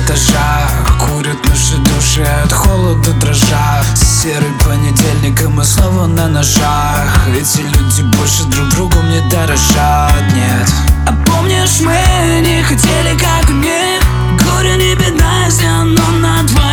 этажах, курят наши души от холода дрожа. Серый понедельник, и мы снова на ножах. Эти люди больше друг другом не дорожат, нет. А помнишь, мы не хотели, как у них, горе не бедна, если оно на двоих.